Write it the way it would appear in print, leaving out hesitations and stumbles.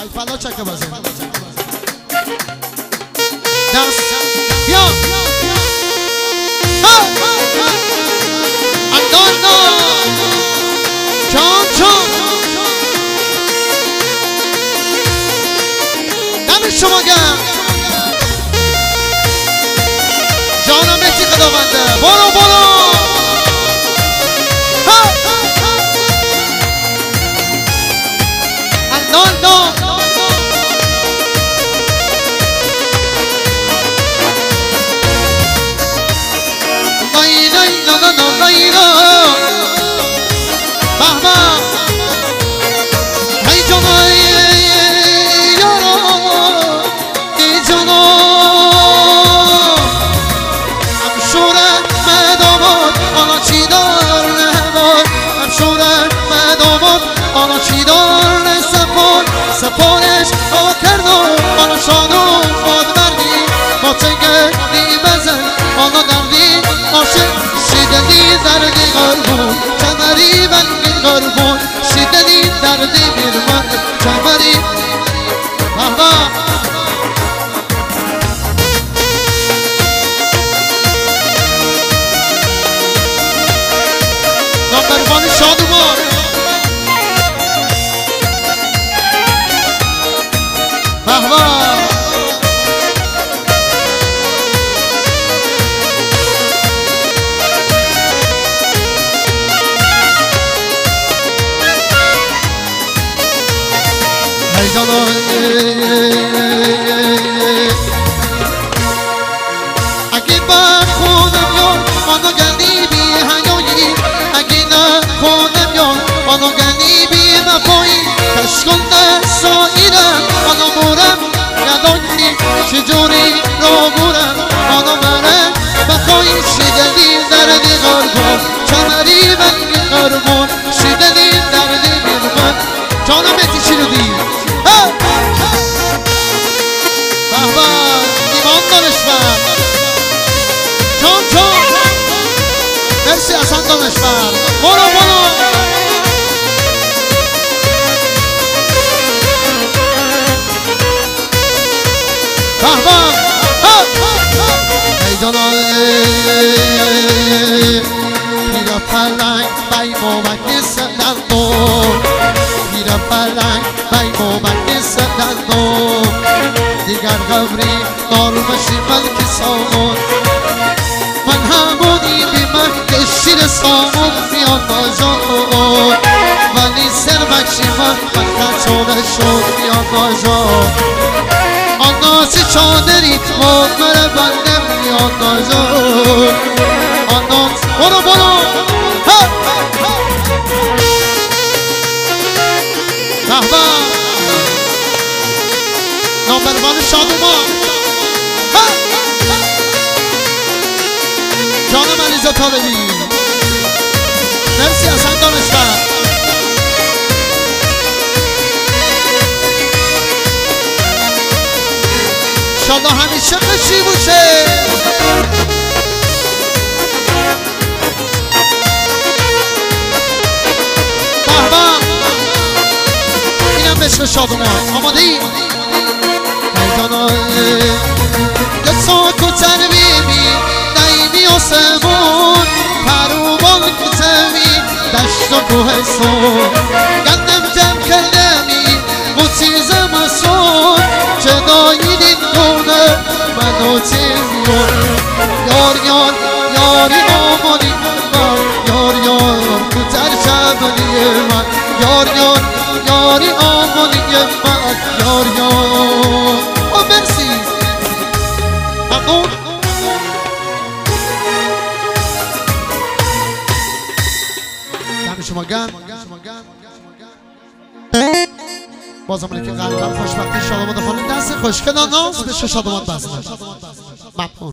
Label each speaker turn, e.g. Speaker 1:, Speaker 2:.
Speaker 1: فلا چکه بازه دست بیا اندانا چان چان دم شما گم جانم مهدی خداونده برو برو اندانا سپارش آوا کردم آنا شادم باد بردی با چنگه نیمزن آنا دردی عاشق شیدنی دردی قربون چمری بلگی قربون شیدنی دردی بیرمن چمری بابا نامبروان شادومان بابا اگه با خودم یار منو گنی بی حیایی اگه نه خودم یار منو گنی بی وفایی کشکن دستاییرم منو برم ندانی چجوری رو برم منو برم بخوایی شیدنی دردی قربون چمری بلگی قربون شیدنی دردی بیرمن جانم مهدی چی رو دی بابا ایمان دانشور جان جان مرسی حسن دانشور برو برو بابا ای جانان پیرا پلنگ بای مومک سدندو پیرا پلنگ بای مومک سدندو دیگر قبری نارمشی ملک سامون من همونی بی مهد شیر سامون میان ناجان ولی سرمکشی من کچونه شد میان ناجان آناسی چادری مادر بنده میان ناجان آناس برو برو بابا نامبروان شادومان جانم علیزا طالبی مرسی حسن دانشور انشالله همیشه خوشی باشه بابا اینم بشر شادومان آماده ای؟ یه ساک و تربیمی نیمی آسمون پروبان کتمی دشت و کوهستون گندم جمع کردمی موچیز مسون جدایی دید کنه منو تیمیون یار یار یاری آمانی من یار یار کتر شبنی من یار یار یاری آمانی من یار یار مرسی ممنون دم شما گرم بازم که قلبم خوشبختی شادمان خانم دست خوشگل ناز به شادمان بزنم ممنون